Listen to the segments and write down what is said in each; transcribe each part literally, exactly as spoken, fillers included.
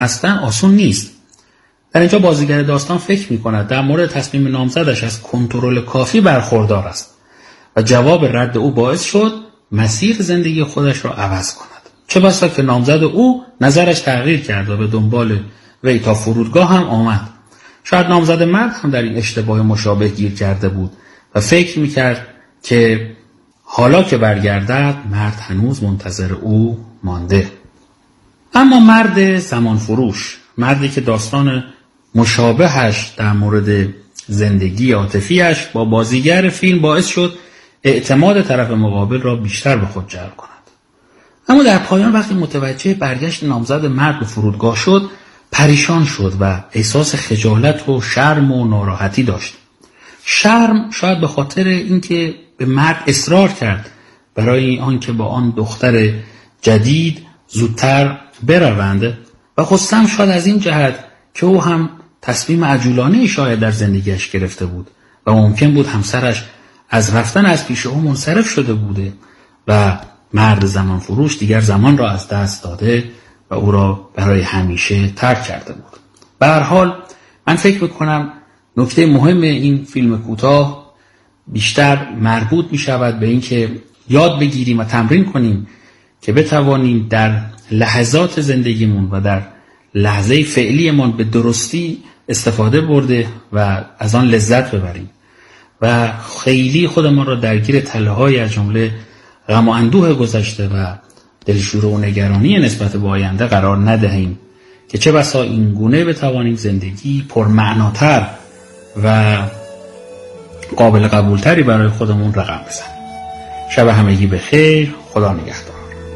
اصلا آسون نیست. در اینجا بازیگر داستان فکر می‌کند در مورد تصمیم نامزدش از کنترل کافی برخوردار است و جواب رد او باعث شد مسیر زندگی خودش را عوض کند. چه بسا که نامزد او نظرش تغییر کرد و به دنبال وی تا فرودگاه هم آمد. شاید نامزد مرد هم در این اشتباه مشابه گیر کرده بود و فکر می‌کرد که حالا که برگردد مرد هنوز منتظر او مانده. اما مرد زمان فروش، مردی که داستان مشابهش در مورد زندگی عاطفیش با بازیگر فیلم باعث شد اعتماد طرف مقابل را بیشتر به خود جلب کند. اما در پایان وقتی متوجه برگشت نامزد مرد به فرودگاه شد، پریشان شد و احساس خجالت و شرم و ناراحتی داشت. شرم شاید به خاطر اینکه به مرد اصرار کرد برای آنکه با آن دختر جدید زودتر بروند و غصه‌ام شاید از این جهت که او هم تصمیم عجولانه شاید در زندگیش گرفته بود و ممکن بود همسرش از رفتن از پیش او منصرف شده بوده و مرد زمان فروش دیگر زمان را از دست داده و او را برای همیشه ترک کرده بود. به هر حال من فکر میکنم نکته مهم این فیلم کوتاه بیشتر مربوط می شود به این که یاد بگیریم و تمرین کنیم که بتوانیم در لحظات زندگیمون و در لحظه فعلیمون به درستی استفاده برده و از آن لذت ببریم و خیلی خودمان را درگیر تله‌های از جمله غم و اندوه گذشته و دلشوره و نگرانی نسبت به آینده قرار ندهیم که چه بسا این گونه بتوانیم زندگی پرمعناتر و قابل قبولتری برای خودمون رقم بزنیم. شب همگی بخیر. خدا نگهدار.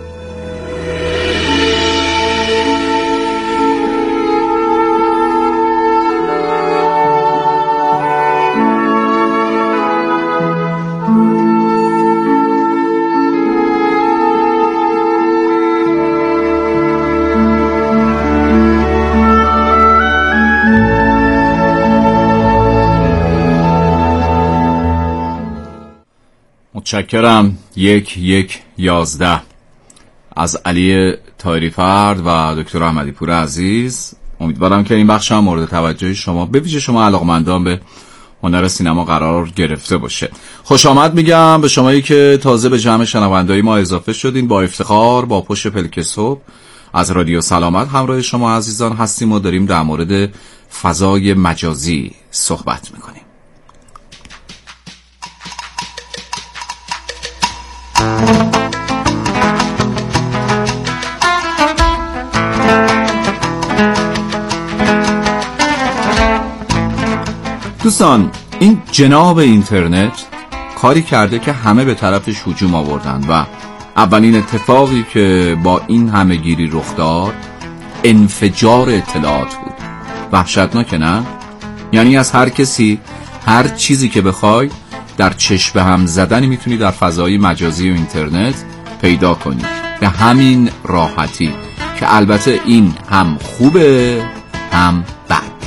متشکرم. یک یک یازده از علی طاهری فرد و دکتر احمدی پور عزیز. امیدوارم که این بخش هم مورد توجه شما به ویژه شما علاقمندان به هنر سینما قرار گرفته باشه. خوش آمد میگم به شمایی که تازه به جمع شنونده‌های ما اضافه شدین. با افتخار با پشت پلک صبح از رادیو سلامت همراه شما عزیزان هستیم و داریم در مورد فضای مجازی صحبت میکنیم. دوستان، این جناب اینترنت کاری کرده که همه به طرفش هجوم آوردن و اولین اتفاقی که با این همه گیری رخ داد انفجار اطلاعات بود. وحشتناکه نه؟ یعنی از هر کسی هر چیزی که بخوای در چشم هم زدنی میتونی در فضای مجازی و اینترنت پیدا کنی به همین راحتی که البته این هم خوبه هم بد.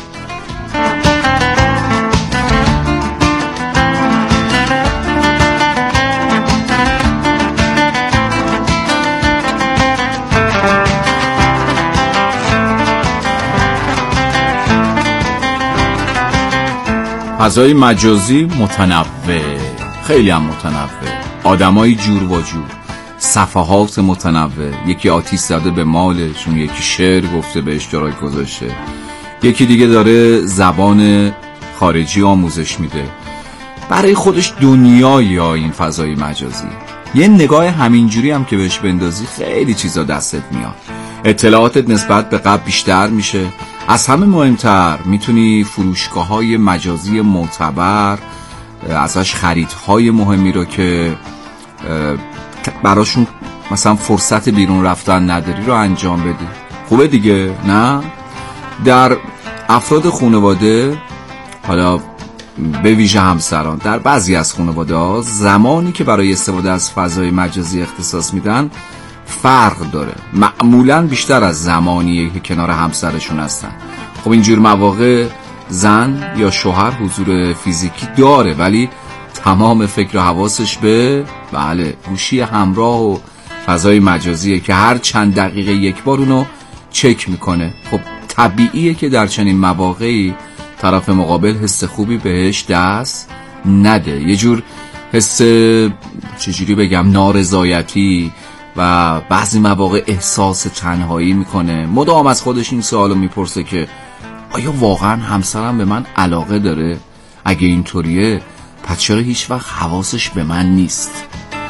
فضای مجازی متنوع، خیلی هم متنوع، آدمای جور و جور، صفحات متنوع. یکی آتیش زده به مالشون، یکی شعر گفته به اشتراک گذاشته، یکی دیگه داره زبان خارجی آموزش میده. برای خودش دنیایی ها این فضای مجازی. یه نگاه همینجوری هم که بهش بندازی خیلی چیزا دستت میاد. اطلاعاتت نسبت به قبل بیشتر میشه. از همه مهمتر میتونی فروشگاه‌های مجازی معتبر ازش خریدهای مهمی رو که براشون مثلا فرصت بیرون رفتن نداری رو انجام بدی. خوبه دیگه، نه؟ در افراد خانواده، حالا به ویژه همسران، در بعضی از خانواده ها زمانی که برای استفاده از فضای مجازی اختصاص میدن فرق داره. معمولاً بیشتر از زمانیه که کنار همسرشون هستن. خب اینجور مواقع زن یا شوهر حضور فیزیکی داره ولی تمام فکر و حواسش به بله گوشی همراه و فضای مجازیه که هر چند دقیقه یک بار اونو چک میکنه. خب طبیعیه که در چنین مواقعی طرف مقابل حس خوبی بهش دست نده، یه جور حس چجوری بگم نارضایتی و بعضی مواقع احساس تنهایی میکنه. مدام از خودش این سوالو میپرسه که آیا واقعا همسرم به من علاقه داره؟ اگه اینطوریه پس چرا هیچ وقت حواسش به من نیست؟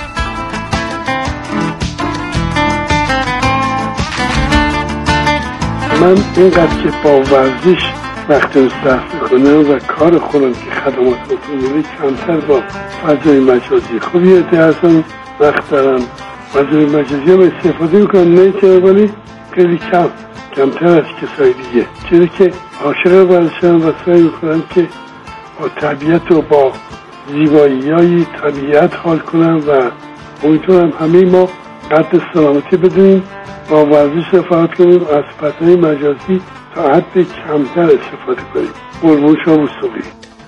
من اینقدر که با ورزش وقت مصرف میکنم و کار خودم که خدمات عمومی کمتر با فضای مجازی خب یه عده اصلا وقت دارم فضای مجازی هم استفاده میکنم، نه که ولی خیلی کم کمتر از کسای دیگه، چیزی که عاشق ورزشم و سعی میکنم که با طبیعت و با زیبایی های طبیعت حال کنم و امیدوارم همه ما قدر سلامتی بدونیم، با ورزش استفاده کنیم، از فضای مجازی تا حد کمتر استفاده کنیم. قربون شما مصطفی.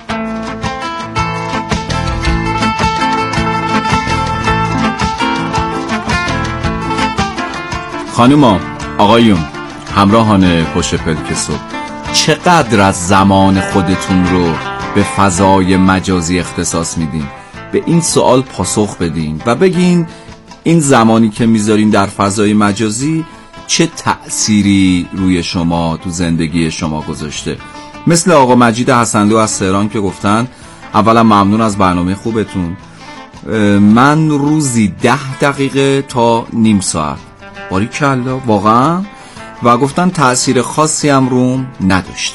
خانوما، آقایون، همراهان پشت پلک صبح، چقدر از زمان خودتون رو به فضای مجازی اختصاص میدین؟ به این سوال پاسخ بدین و بگین این زمانی که میذارین در فضای مجازی چه تأثیری روی شما تو زندگی شما گذاشته. مثل آقا مجید حسنلو از تهران که گفتن اولا ممنون از برنامه خوبتون، من روزی ده دقیقه تا نیم ساعت. باریکلا واقعا. و گفتن تأثیر خاصی هم روم نداشته.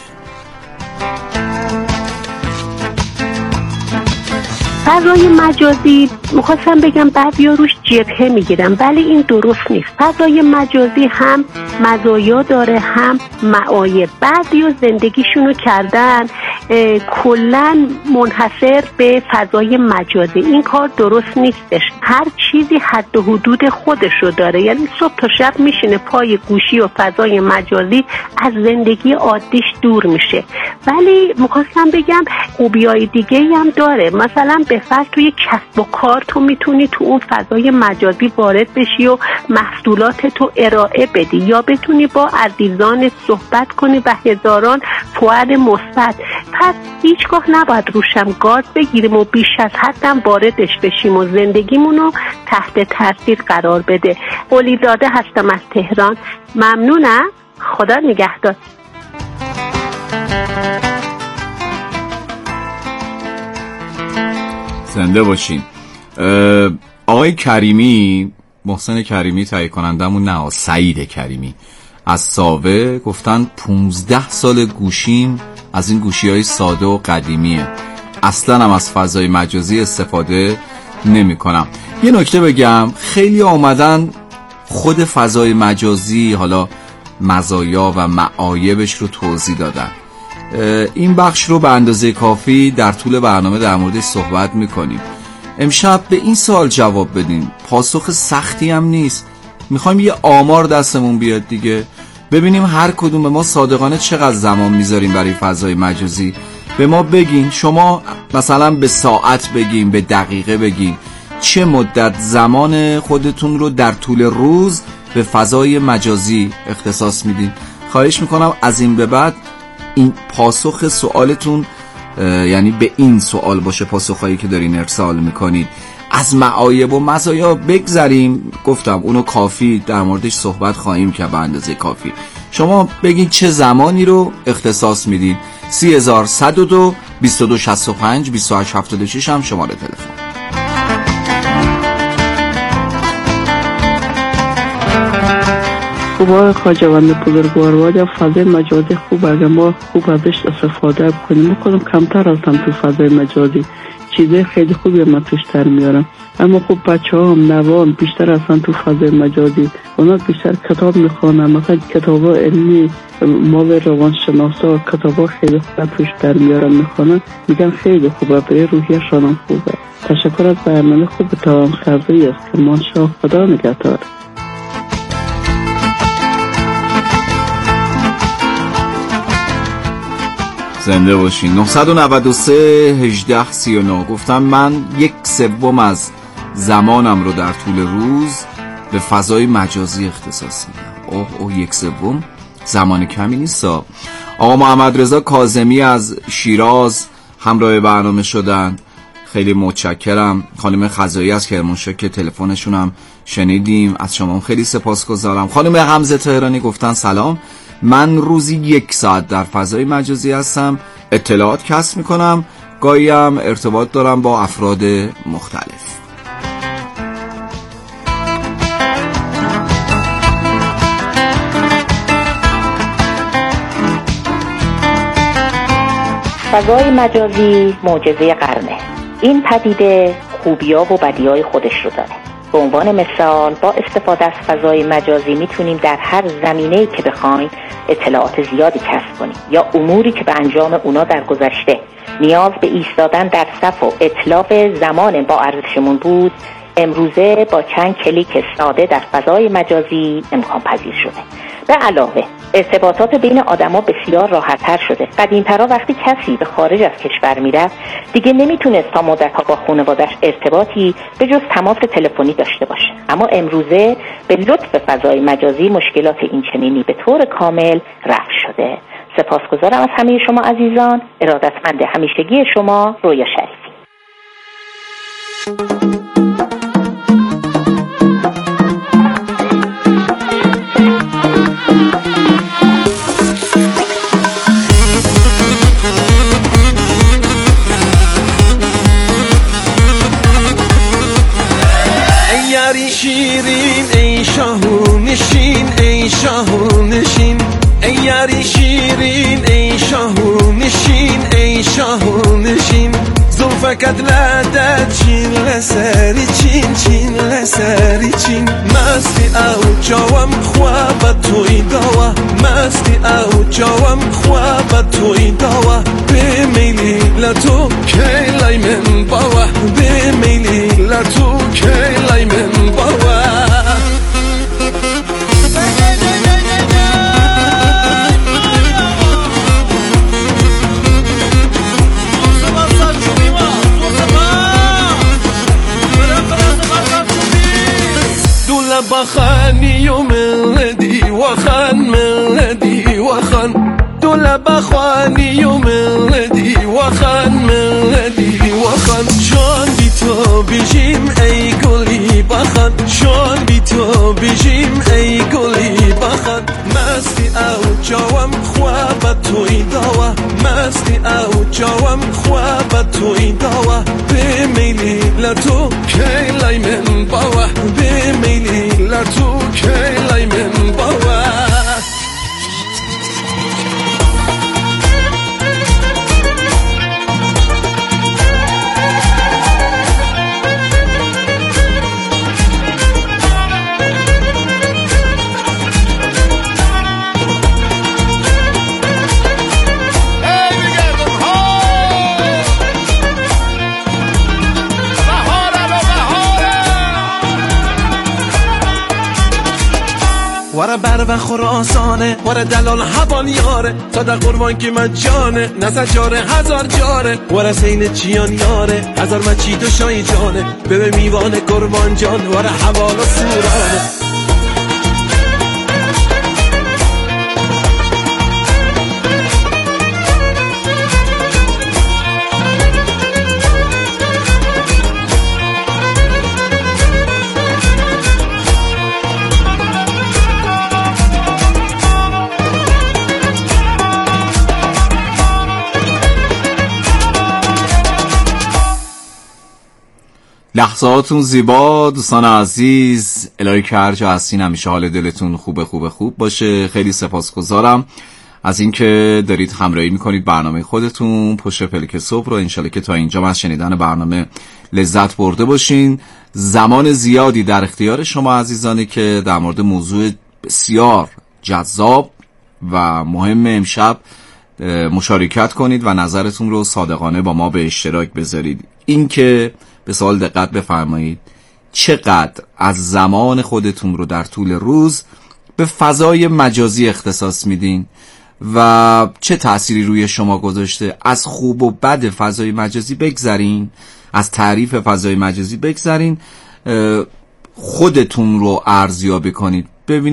فضای مجازی میخواستم بگم بعضیا روش جبهه میگیرن، ولی این درست نیست. فضای مجازی هم مزایا داره هم معایب. بعضیا زندگیشونو کردن کلن منحصر به فضای مجازی. این کار درست نیستش. هر چیزی حد و حدود خودشو داره. یعنی صبح تا شب میشینه پای گوشی و فضای مجازی از زندگی عادیش دور میشه. ولی میخواستم بگم خوبیای دیگه هم داره. مثلا به فرض توی کسب و کار تو میتونی تو اون فضای مجازی وارد بشی و محصولات تو ارائه بدی، یا بتونی با عزیزان صحبت کنی و هزاران فعال مثبت. پس هیچگاه نباید روشم گاز بگیریم و بیش از حدم واردش بشیم و زندگیمونو تحت تاثیر قرار بده. قلیزاده هستم از تهران. ممنونم. خدا نگهدار. زنده باشین. آقای کریمی، محسن کریمی تهیه کنندمون، نه سعید کریمی از ساوه، گفتن پونزده سال گوشیم از این گوشی های ساده و قدیمیه، اصلا هم از فضای مجازی استفاده نمی کنم. یه نکته بگم، خیلی آمدن خود فضای مجازی حالا مزایا و معایبش رو توضیح دادن. این بخش رو به اندازه کافی در طول برنامه در موردش صحبت میکنیم. امشب به این سوال جواب بدین. پاسخ سختی هم نیست. میخوایم یه آمار دستمون بیاد دیگه، ببینیم هر کدوم ما صادقانه چقدر زمان میذاریم برای فضای مجازی. به ما بگین، شما مثلا به ساعت بگین، به دقیقه بگین چه مدت زمان خودتون رو در طول روز به فضای مجازی اختصاص میدین. خواهش میکنم از این به بعد این پاسخ سوالتون یعنی به این سوال باشه، پاسخهایی که دارین ارسال میکنید. از معایب و مزایا بگذریم، گفتم اونو کافی در موردش صحبت خواهیم که به اندازه کافی. شما بگید چه زمانی رو اختصاص میدید. سی هزار صد و دو بیست و دو شصت و پنج بیست و هشت هفتاد و شش هم شماره تلفن. خب آقای خواجه‌بند بزرگوار، فضای مجازی خوب اگر ما خوب ازش استفاده بکنیم. ما خودم کمتر هستم تو فضای مجازی، چیزای خیلی خوبی من توش در میارم، اما خب بچه ها هم نوام بیشتر هستن تو فضای مجازی. اونا بیشتر کتاب میخوانن، مثلا کتاب علمی مال روانشناسا، کتاب خیلی خوب توش در میارن میخوانن، میگن خیلی خوبه، برای روحیشان هم خوبه. تشکر از برنامه خوب تمام خرزی است که مانشا. خدا نگهدار. زنده باشین. نه نه سه هجده سی و نه گفتم من یک سوم از زمانم رو در طول روز به فضای مجازی اختصاص میدم. اوه اوه یک سوم زمان کمی نیست. آقا محمد رضا کاظمی از شیراز همراه برنامه شدن، خیلی متشکرم. خانم خزایی از کرمانشاه که تلفنشون هم شنیدیم، از شما خیلی سپاسگزارم. خانم حمزه تهرانی گفتن سلام، من روزی یک ساعت در فضای مجازی هستم، اطلاعات کسب میکنم، گاهی هم ارتباط دارم با افراد مختلف. فضای مجازی معجزه قرنه. این پدیده خوبی‌ها و بدی‌های خودش رو داره. به عنوان مثال با استفاده از فضای مجازی میتونیم در هر زمینه‌ای که بخوایم اطلاعات زیادی کسب کنیم، یا اموری که به انجام اونا در گذشته نیاز به ایستادن در صف و اتلاف زمان با ارزشمون بود، امروزه با چند کلیک ساده در فضای مجازی امکان پذیر شده. به علاوه ارتباطات بین آدما بسیار راحت‌تر شده. قدیم‌ترا وقتی کسی به خارج از کشور میرفت دیگه نمیتونست تا مدت‌ها با خانواده‌اش ارتباطی به جز تماس تلفنی داشته باشه، اما امروزه به لطف فضای مجازی مشکلات اینچنینی به طور کامل رفع شده. سپاسگزارم از همه شما عزیزان. ارادتمند همیشگی شما، رویا شریفی. شیرین ای شاهو نشین ای شاهو نشین ای یاری شیرین ای شاهو نشین ای شاهو نشین زلفکت لدد چین لسری چین چین لسری چین مستی او جوام خواب توی دوا مستی او جوام خواب توی دوا به میلی لتو کلای من باوا به میلی لتو کلای من باوا بخاني وملدي وخان ملدي وخان دول بخاني وملدي وخان ملدي وخان شون بی تو بجیم ای گلی بخان شون بی تو بجیم ای گلی بخان مستی او جوام خواب توی دوا مستی او جوام خواب توی دوا به میلی لتو کلای من باوا به میلی لتو کلای من باوا وره بر و خراسانه وره دلال حوال یاره تا در قربان که من جانه نزد جاره هزار جاره وره سین چیان یاره هزار مچید و شای جانه به میوان قربان جان وره حوال و سورانه لحظاتون زیبا دوستان عزیز، الهی که هر جا هستین همیشه حال دلتون خوبه خوبه خوب باشه. خیلی سپاسگزارم از اینکه دارید همراهی میکنید برنامه خودتون پشت پلک صبح رو. انشالله که تا اینجا از شنیدن برنامه لذت برده باشین. زمان زیادی در اختیار شما عزیزانی که در مورد موضوع بسیار جذاب و مهم امشب مشارکت کنید و نظرتون رو صادقانه با ما به اشتراک بذارید. این که به سوال دقت بفرمایید، چقدر از زمان خودتون رو در طول روز به فضای مجازی اختصاص میدین و چه تأثیری روی شما گذاشته؟ از خوب و بد فضای مجازی بگذرین، از تعریف فضای مجازی بگذرین، خودتون رو ارزیابی کنید، ببینید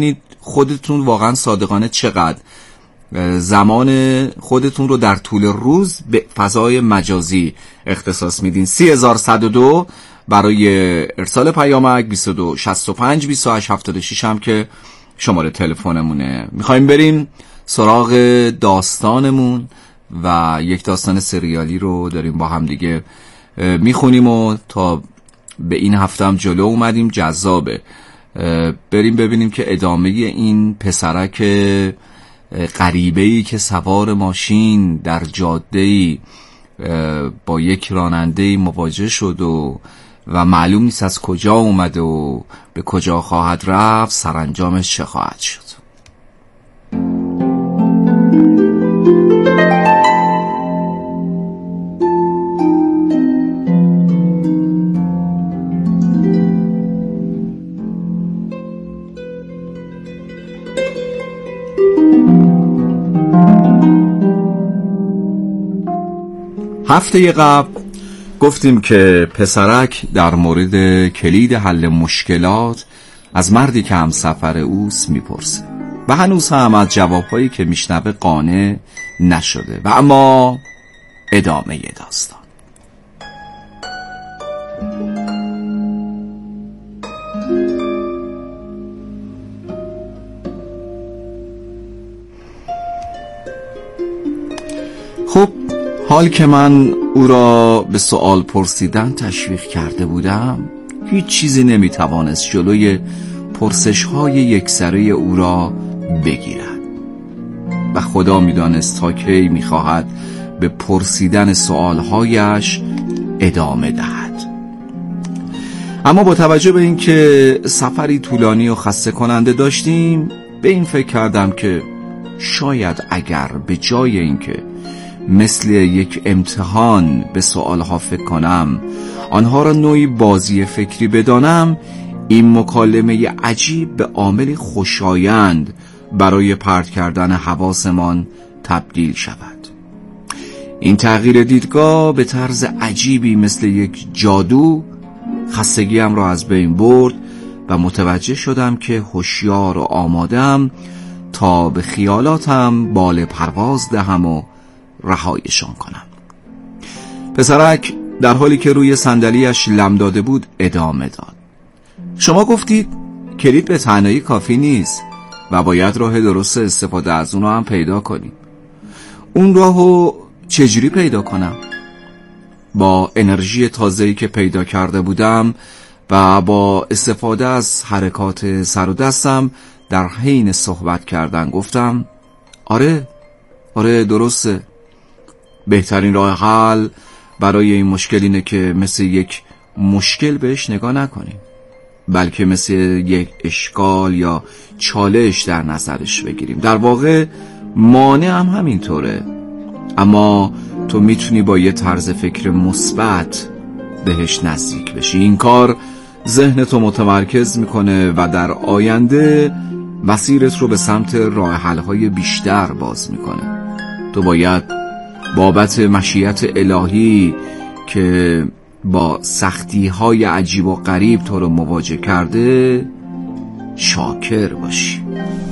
خودتون واقعا صادقانه چقدر زمان خودتون رو در طول روز به فضای مجازی اختصاص میدین. سی هزار صد و دو برای ارسال پیامک، بیست و دو شصت و پنج بیست و هشت هفتاد و شش هم که شماره تلفنمونه. میخوایم بریم سراغ داستانمون و یک داستان سریالی رو داریم با هم دیگه میخونیم و تا به این هفته هم جلو اومدیم. جذابه. بریم ببینیم که ادامه این پسرک غریبه‌ای که سوار ماشین در جاده‌ای با یک راننده‌ای مواجه شد و و معلوم نیست از کجا اومده و به کجا خواهد رفت، سرانجامش چه خواهد شد. هفته قبل گفتیم که پسرک در مورد کلید حل مشکلات از مردی که هم سفر اوست میپرسه و هنوز هم از جوابهایی که میشنوه قانع نشده و اما ادامه داستان. خب حال که من او را به سوال پرسیدن تشویق کرده بودم، هیچ چیزی نمیتوانست جلوی پرسش‌های یکسره او را بگیرد و خدا میدانست تا کی میخواهد به پرسیدن سوالهایش ادامه دهد. اما با توجه به اینکه سفری طولانی و خسته کننده داشتیم، به این فکر کردم که شاید اگر به جای اینکه مثل یک امتحان به سوالها فکر کنم، آنها را نوعی بازی فکری بدانم، این مکالمه عجیب به عاملی خوشایند برای پرت کردن حواسمان تبدیل شود. این تغییر دیدگاه به طرز عجیبی مثل یک جادو خستگیم را از بین برد و متوجه شدم که هوشیار و آماده‌ام تا به خیالاتم بال پرواز دهم و رهایشان کنم. پسرک در حالی که روی صندلی‌اش لم داده بود ادامه داد. شما گفتید کلید به تنهایی کافی نیست و باید راه درست استفاده از اون رو هم پیدا کنیم. اون راهو چجوری پیدا کنم؟ با انرژی تازه‌ای که پیدا کرده بودم و با استفاده از حرکات سر و دستم در حین صحبت کردن گفتم آره آره درسته. بهترین راه حل برای این مشکل اینه که مثل یک مشکل بهش نگاه نکنیم، بلکه مثل یک اشکال یا چالش در نظرش بگیریم. در واقع مانع هم همینطوره، اما تو میتونی با یه طرز فکر مثبت بهش نزدیک بشی. این کار ذهنتو متمرکز میکنه و در آینده مسیرت رو به سمت راه حل‌های بیشتر باز میکنه. تو باید بابت مشیت الهی که با سختی‌های عجیب و غریب تو رو مواجه کرده شاکر باشی.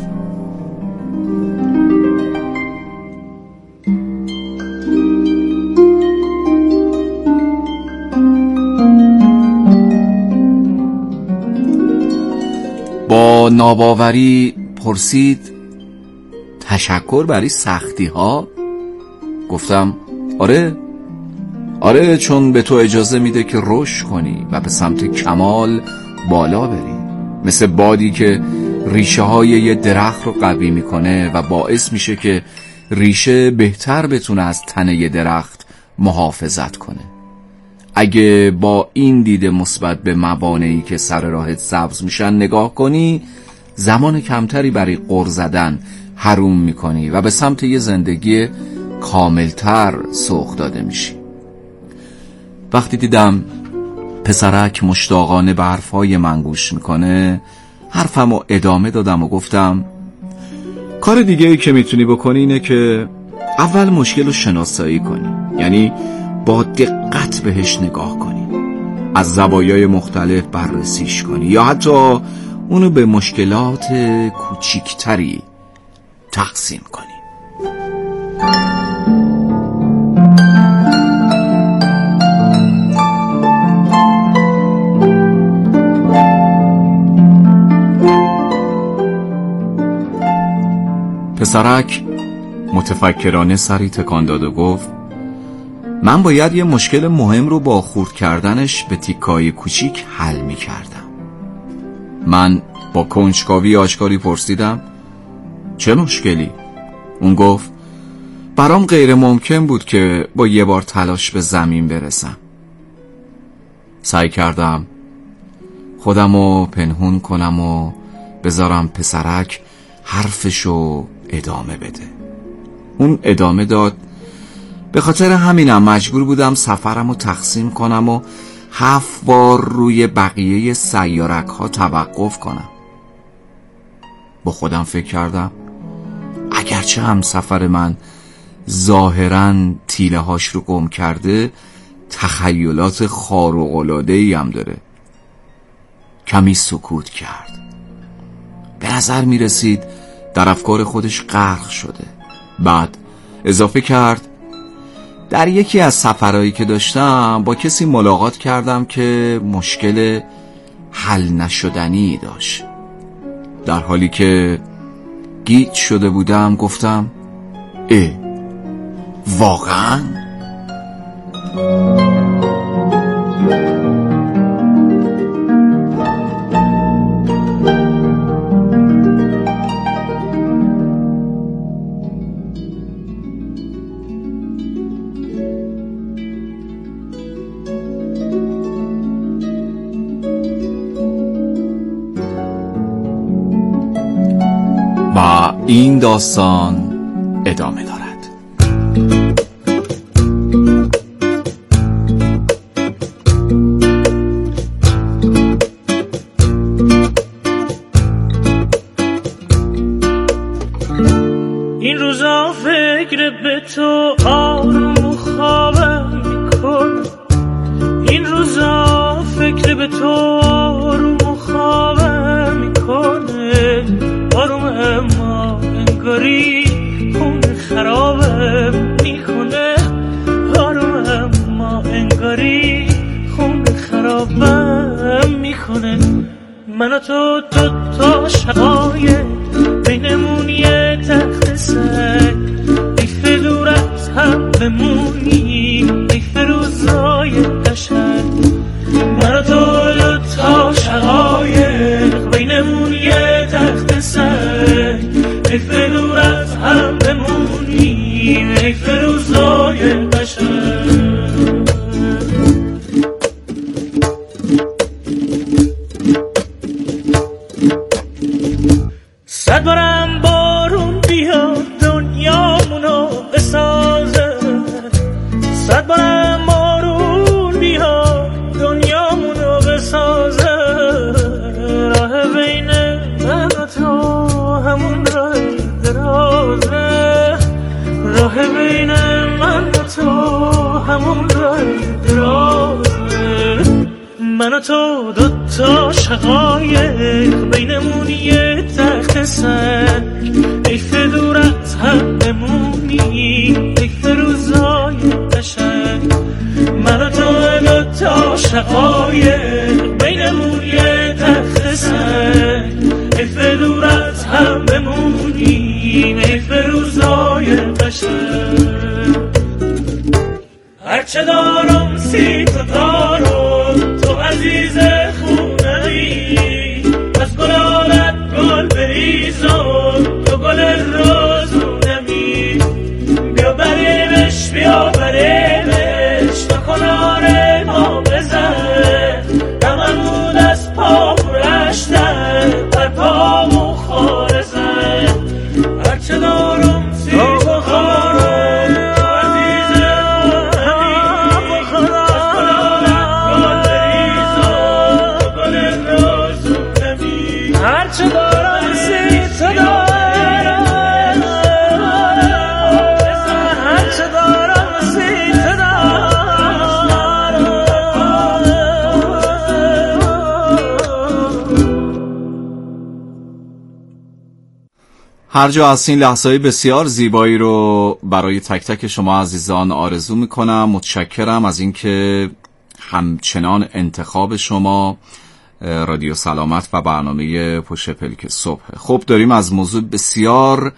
با ناباوری پرسید تشکر برای سختی ها؟ گفتم آره آره چون به تو اجازه میده که رشد کنی و به سمت کمال بالا بری، مثل بادی که ریشه های یه درخت رو قوی میکنه و باعث میشه که ریشه بهتر بتونه از تنه درخت محافظت کنه. اگه با این دید مثبت به موانعی که سر راهت سبز میشن نگاه کنی، زمان کمتری برای غر زدن حروم میکنی و به سمت یه زندگی کاملتر سوق داده میشی. وقتی دیدم پسرک مشتاقانه به حرفای من گوش میکنه، حرفمو ادامه دادم و گفتم کار دیگه ای که میتونی بکنی اینه که اول مشکل رو شناسایی کنی، یعنی با دقت بهش نگاه کنی، از زوایای مختلف بررسیش کنی یا حتی اونو به مشکلات کوچیکتری تقسیم کنیم. پسرک متفکرانه سری تکان داد و گفت من باید یه مشکل مهم رو با خورد کردنش به تیکای کوچیک حل می کردم. من با کنجکاوی آشکاری پرسیدم چه مشکلی؟ اون گفت برام غیر ممکن بود که با یه بار تلاش به زمین برسم. سعی کردم خودمو پنهون کنم و بذارم پسرک حرفشو ادامه بده. اون ادامه داد به خاطر همینم مجبور بودم سفرمو تقسیم کنم و هفت بار روی بقیه سیارک ها توقف کنم. با خودم فکر کردم اگرچه هم سفر من ظاهراً تیله هاش رو گم کرده، تخیلات خارق‌العاده‌ای هم داره. کمی سکوت کرد. به نظر می رسید در افکار خودش غرق شده. بعد اضافه کرد در یکی از سفرهایی که داشتم با کسی ملاقات کردم که مشکل حل نشدنی داشت. در حالی که گیج شده بودم گفتم اه واقعاً؟ و این داستان ادامه دارد. این روزا فکر به تو آروم و خوابم میکنه، این روزا فکر به تو آروم و خوابم میکنه، آروم اما انگاری خون خرابم میکنه، آروم اما انگاری خون خرابم میکنه. من و تو دوتا شقایق بینمون یه تخت سگ، ایف دور از هم بمونیم ایف روزای قشنگ. من و تو دوتا شقایق بینمون یه تخت سگ، ایف دور از هم بمونیم ایف روزای قشنگ. صد بارم بارون بیاد دنیامونو بسازه، صد بارم بارون بیاد دنیامونو بسازه. راه بین من و تو همون راه درازه، راه بین من و تو همون راه درازه. من و تو دوتا شقایق بینمون یه تخت سگ، ایف دور از هم بمونیم ایف روزای قشنگ. من و تو دوتا شقایق بینمون یه تخت سگ، ایف دور از هم بمونیم ایف روزای قشنگ. هرچه دارم سی تو دارم، تو عزیز خونمی، از گلالت گل بریزم تو گل روزونمی. بیا بریمش بیا بریمش تا کنار ما بزن، نمرمون از پا برشتن بر پامو خاره زن. هرچه دارم سی تو دارم، تو عزیز خونمی، از گلالت هر جا هستین لحظه‌های بسیار زیبایی رو برای تک تک شما عزیزان آرزو میکنم. متشکرم از اینکه همچنان انتخاب شما رادیو سلامت و برنامه پشت پلک صبح. خب داریم از موضوع بسیار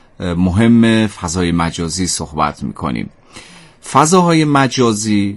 مهم فضای مجازی صحبت میکنیم. فضاهای مجازی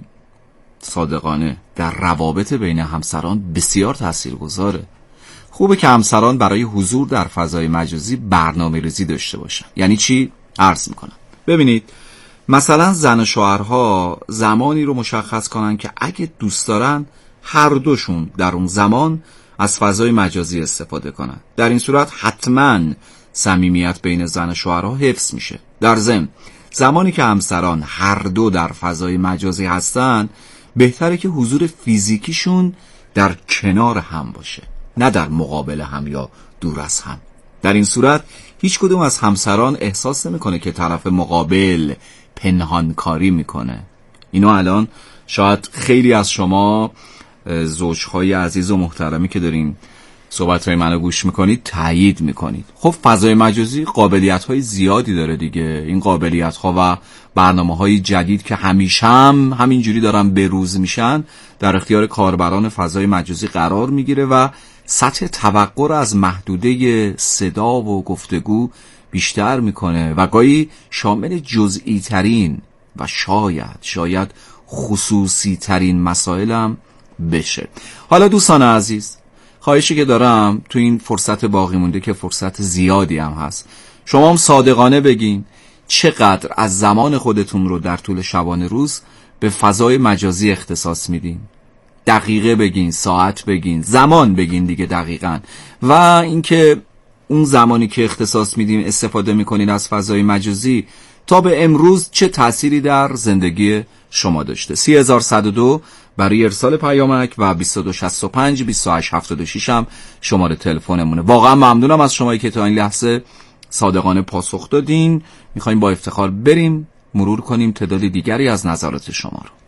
صادقانه در روابط بین همسران بسیار تاثیرگذاره. خوبه که همسران برای حضور در فضای مجازی برنامه ریزی داشته باشن. یعنی چی؟ عرض میکنم. ببینید مثلا زن و شوهرها زمانی رو مشخص کنن که اگه دوست دارن هر دوشون در اون زمان از فضای مجازی استفاده کنن. در این صورت حتما صمیمیت بین زن و شوهرها حفظ میشه. در ضمن زمانی که همسران هر دو در فضای مجازی هستن بهتره که حضور فیزیکیشون در کنار هم باشه، نه در مقابل هم یا دور از هم. در این صورت هیچ کدوم از همسران احساس نمیکنه که طرف مقابل پنهانکاری میکنه. اینو الان شاید خیلی از شما زوجهای عزیز و محترمی که دارین صحبت‌های منو گوش میکنید تایید میکنید. خب فضای مجازی قابلیت‌های زیادی داره دیگه. این قابلیت‌ها و برنامه‌های جدید که همیشه هم همینجوری دارن بروز میشن در اختیار کاربران فضای مجازی قرار میگیره و سطح توقع رو از محدوده صدا و گفتگو بیشتر میکنه و گاهی شامل جزئی ترین و شاید شاید خصوصی ترین مسائل هم بشه. حالا دوستان عزیز، خواهشی که دارم تو این فرصت باقی مونده که فرصت زیادی هم هست، شما هم صادقانه بگین چقدر از زمان خودتون رو در طول شبانه روز به فضای مجازی اختصاص میدین. دقیقه بگین، ساعت بگین، زمان بگین دیگه دقیقاً. و اینکه اون زمانی که اختصاص میدین استفاده میکنین از فضای مجازی تا به امروز چه تأثیری در زندگی شما داشته. سی هزار صد و دو برای ارسال پیامک و بیست و دو شصت و پنج بیست و هشت هفتاد و شش هم شماره تلفنمونه. واقعا ممنونم از شمایی که تا این لحظه صادقانه پاسخ دادین. میخوایم با افتخار بریم مرور کنیم تعداد دیگری از نظرات شما رو.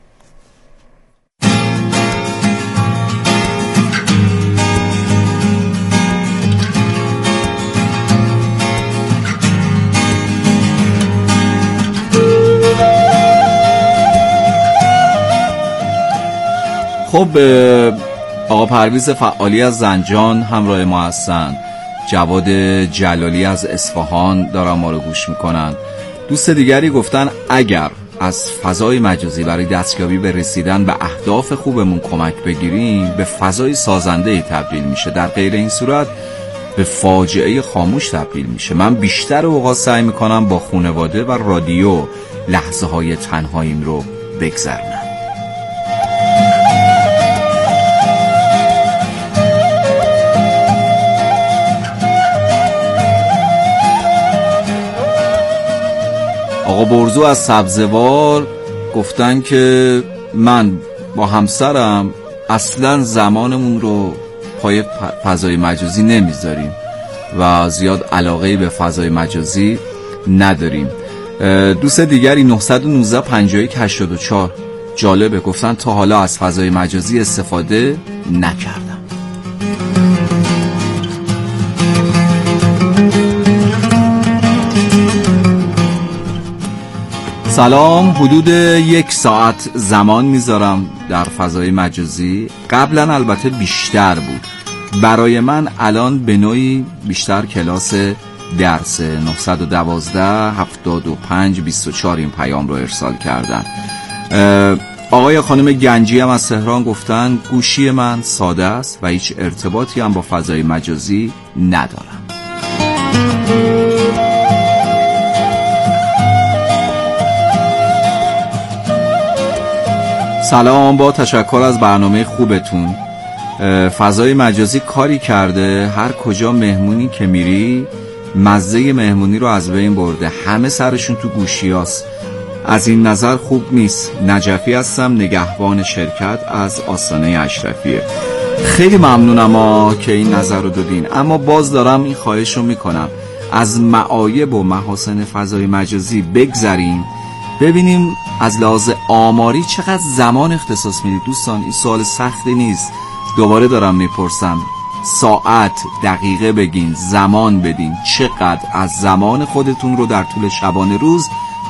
خب آقا پرویز فعالی از زنجان همراه ما هستن، جواد جلالی از اصفهان دارن ما رو گوش میکنن. دوست دیگری گفتن اگر از فضای مجازی برای دستیابی به رسیدن به اهداف خوبمون کمک بگیریم به فضای سازنده‌ای تبدیل میشه، در غیر این صورت به فاجعه خاموش تبدیل میشه. من بیشتر اوقات سعی میکنم با خانواده و رادیو لحظه های تنهاییم رو بگذرونم. آقا برزو از سبزوار گفتن که من با همسرم اصلا زمانمون رو پای فضای مجازی نمیذاریم و زیاد علاقه به فضای مجازی نداریم. دوست دیگری نه یک نه پنج یک هشت چهار جالبه، گفتن تا حالا از فضای مجازی استفاده نکردم. سلام، حدود یک ساعت زمان میذارم در فضای مجازی. قبلا البته بیشتر بود. برای من الان به نوعی بیشتر کلاس درس. نه یک دو هفتاد و پنج بیست و چهار این پیام رو ارسال کردن. آقای خانم گنجی هم از تهران گفتن گوشی من ساده است و هیچ ارتباطی هم با فضای مجازی ندارم. سلام، با تشکر از برنامه خوبتون. فضای مجازی کاری کرده هر کجا مهمونی که میری مزه مهمونی رو از بین برده، همه سرشون تو گوشی هاست. از این نظر خوب نیست. نجفی هستم، نگهبان شرکت از آستانه اشرفیه. خیلی ممنونم ها که این نظر رو دادین، اما باز دارم این خواهش رو میکنم از معایب و محاسن فضای مجازی بگذریم، ببینیم از لحاظ آماری چقدر زمان اختصاص میدید. دوستان این سوال سختی نیست، دوباره دارم میپرسم. ساعت، دقیقه بگین، زمان بدین، چقدر از زمان خودتون رو در طول شبانه روز